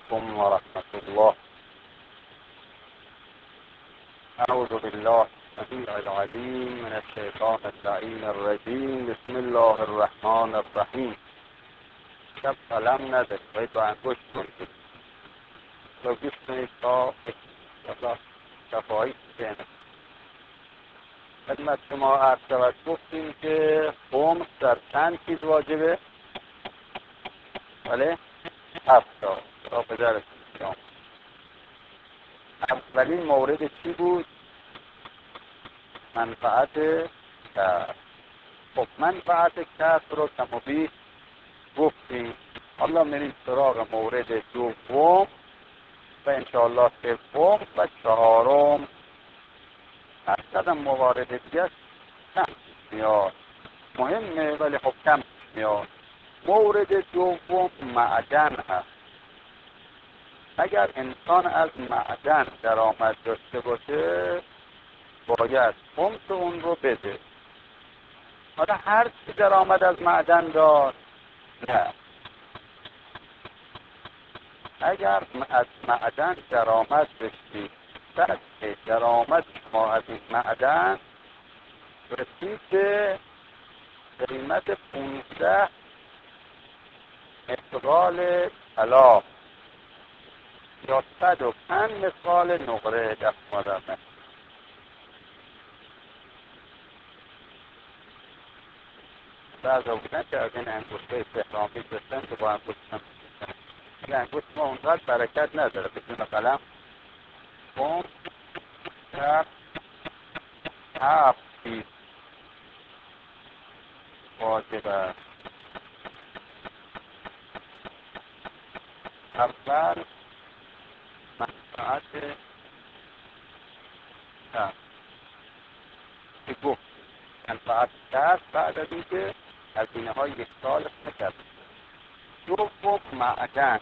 علیکم و رحمت الله. اعوذ بالله السمیع العلیم من الشیطان اللعین الرجیم. بسم الله الرحمن الرحیم. شب قلم نداری باید با انگشت کنید تا گوش کنید تا شفایی کنید. خدمت شما عرض شود گفتیم که خمس در چند چیز واجبه؟ بله 7 تا پدرتون. اولین مورد چی بود؟ منفعت کسب. خب منفعت کسب رو کم و بیش گفتیم. حالا میریم سراغ مورد دوم و انشاءالله سوم و چهارم. اصلا موارد دیگه کم میاد، مهمه ولی خب کم میاد. مورد دوم معدن هست. اگر انسان از معدن درآمد داشته باشه باید خمس اون رو بده. حالا هر چی درآمد از معدن داشت نه. اگر از معدن درآمد داشتی بعد درآمد شما از این معدن رسید به قیمت 15 مثقال طلا یا 105 مثقال نقره دست مادرمه. بعضا بودن که از این انگوشته استحرامی داشتن که با انگوشت هم این انگوشت ما اونقدر برکت نداره بدون قلم. خون در 7 چیز واجب است. اول منفعت کسب که گفت منفعت کسب بعد از اینکه هزینه های یک سال نکرد. دوم معدن.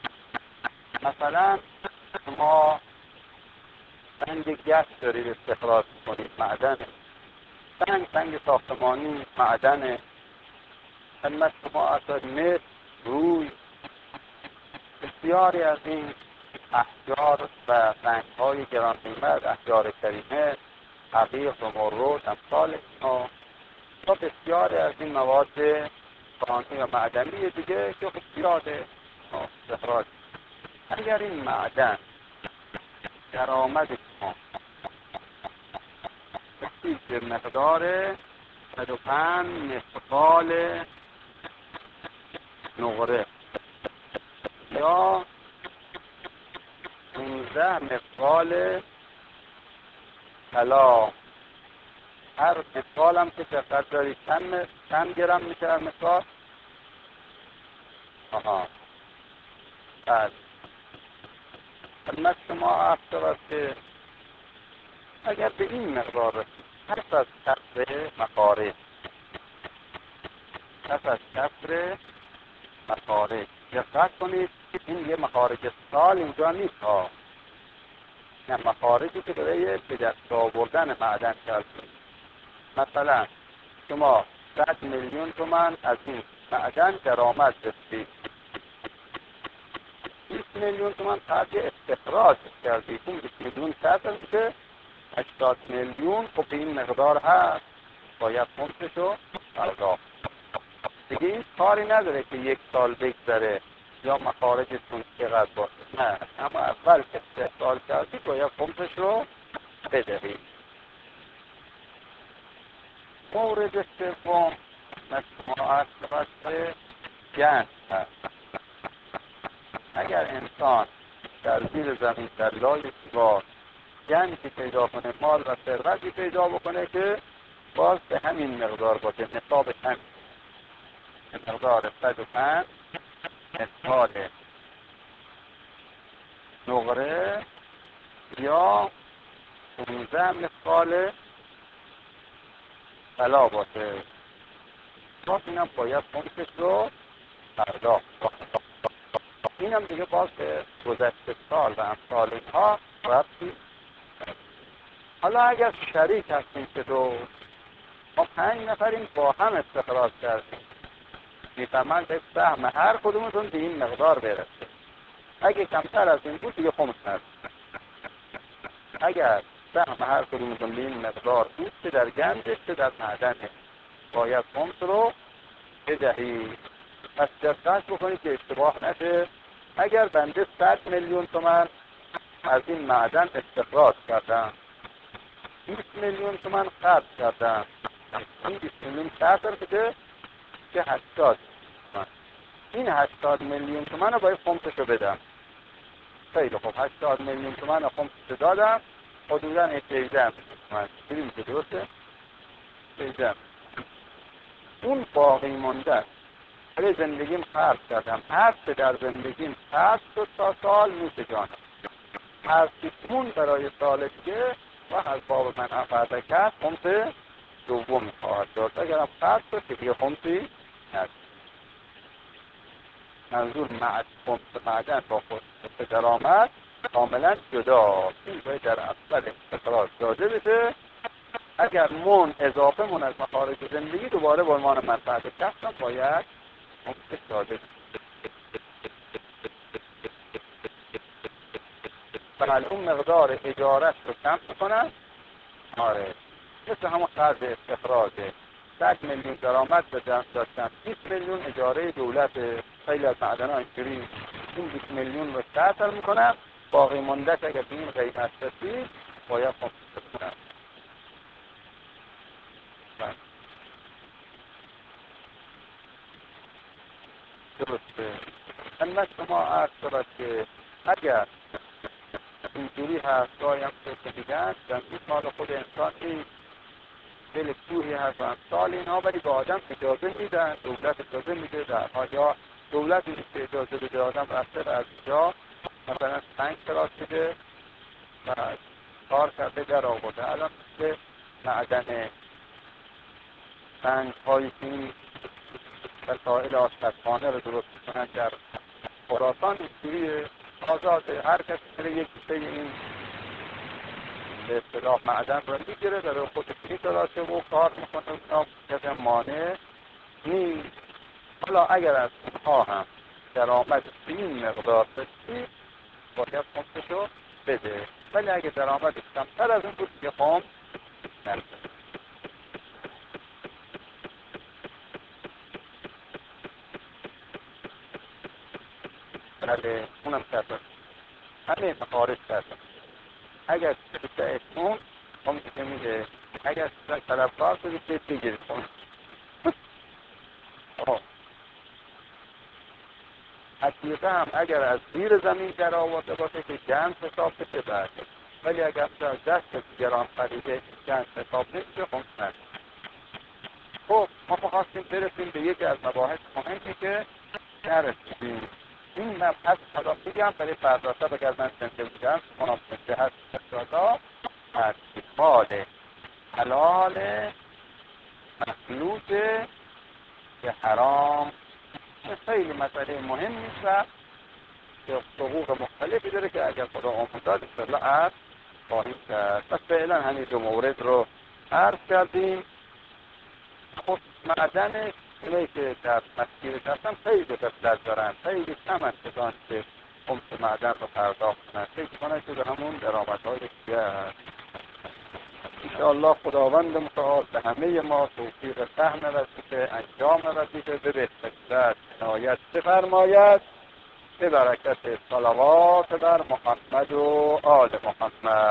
مثلا شما سنگ گچ دارید استخراج کنید، معدنه. سنگ ساختمانی معدنه. خدمت شما اثر مس، روی، بسیاری از این احجار و سنگ‌های گران قیمت، احجار کریمه، عقیق، زمرد، امثال اینا و بسیاری از این مواد کانی و معدنی دیگه که خب زیاده استخراج. اگر این معدن درآمد شما رسید به مقدار 105 مثقال نقره یا 15 مثقال طلا، هر مثقال هم که چقدر دارید چند گرم میشه هر مثقال؟ بعد خدمت شما عرض شود که اگر به این مقدار رسید پس از کسر مخارج دقت کنید این یه مخارج سال اینجا نیست ها، نه مخارجی که برای به دست آوردن معدن کردید. مثلا شما 100 میلیون تومان از این معدن درآمد داشتید، 20 میلیون تومان خرج استخراج کردید، اون 20 میلیون کسر میشه 80 میلیون. خب این مقدار هست باید خمسشو پرداخت. دیگه این کاری نداره که یک سال بگذره یا مخارجتون چقدر باشه، نه، اما اول که استحصال کردید باید خمسش رو بدهید. مورد سوم مجموعات واسه گنج هست. اگر انسان در زیر زمین در لای دیوار گنجی پیدا کنه، مال و ثروتی پیدا بکنه که باز به همین مقدار باشه، نصابش همین مقدار 105 مثقال نقره یا 15 مثقال طلا باشه، باز اینم باید خمسش رو پرداخت. اینم دیگه باز به گذشته سال و امثال اینها ربطی. حالا اگر شریک هستیم که ما 5 نفریم با هم استخراج کردیم، میفهمن به سهم هر کدومتون به این مقدار برسه. اگه کمتر از این بود دیگه خمس ندید. اگر سهم هر کدومتون به این مقدار بود که در گنجش که در معدنه باید خمس رو بدهید. پس دقت بکنید که اشتباه نشه. اگر بنده 100 میلیون تومان از این معدن استخراج کردم، 20 میلیون تومان خرج کردم، این 20 میلیون تأثیر بده که 80 تومان. این 80 میلیون تومان رو باید خمسش رو بدم. خیلی خوب، 80 میلیون تومان خمسش دادم، حدوداً 18 تومان. ببینید که درسته؟ 18. اون باقی مونده برای زندگیم خرج کردم. هر چه در زندگیم خرج شد تا سال میشه جانم. هر چیزمون برای سال دیگه و از باب من افرده کرد خمس دوم خواهد داد. اگرم خرج شد که دیگه خمسی ند. منظور خمس معدن با خمس درآمد کاملا جدا. این باید در اول استخراج داده بشه. اگر من اضافه من از مخارج زندگی دوباره به عنوان منفعت کسبم باید خمسش داده بشه. بله اون مقدار اجارت رو کم کنن. آره مثل همون خرج استخراجه. 100 میلیون درآمد داشتن، 20 میلیون اجاره دولت. خیلی از معدن ها اینجوری این 20 میلیون رو تعطیل میکنن، باقی مونده اگر به این قیمت رسید باید خمسش کنن. درسته. من شما عرض شود که اگر اینجوری هست گاهی هم که دیدن زمین مال خود انسان نیست، دل کوهی هست و امثال اینها، ولی به آدم اجازه میدن، دولت اجازه میده درها، یا دولت این که اجازه بده آدم رفته و از اینجا مثلا 5 کلاس میده و کار کرده در آورده. الان که معدن سنگ هایی که وسایل آشپزخانه رو درست میکنن در خراسان اینجوریه، آزاده، هر کسی میره یک کیسه این به اصطلاح معدن رو میگیره داره خودش میتراشه و کار میکنه. اونا کسی مانع نیست. حالا اگر از اونها هم درآمد این مقدار بسید باید خمسشو بده، ولی اگه درآمدش کمتر از اون بود دیگه خمس نده. بله اونم کردن، همه مخارج کردن. اگر سه اسمون خمس که میده، اگر طلبکار شدید که بگیرید خمس. حقیقه هم اگر از زیر زمین در آورده باشه که گنج حساب بشه برده، ولی اگر در دست دیگران خریده گنج حساب نمیشه خمس نده. خب ما خواستیم برسیم به یکی از مباحث مهمی که نرسیدیم. این مبحث حالا بگم برای فرداستا بگر من زنده بودم مناسب جهت فرداستا ارتفال حلال مخلوط به حرام خیلی مسئله مهم نیست و حقوق مختلفی داره که اگر خدا آمداد انشاءالله عرض خواهیم کرد. پس فعلا همین دو مورد رو عرض کردیم. خب معدن اینایی که در مسیرش هستن خیلی قفلت دارن، خیلی کم هستن که خمس معدن رو پرداخت کنن، فکر کنن که به همون درآمدهای دیگه هست. انشاءالله خداوند متعال به همه ما توفیق فهم وظیفه، انجام وظیفه به بهتر عنایت بفرماید. به برکت صلوات بر محمد و آل محمد.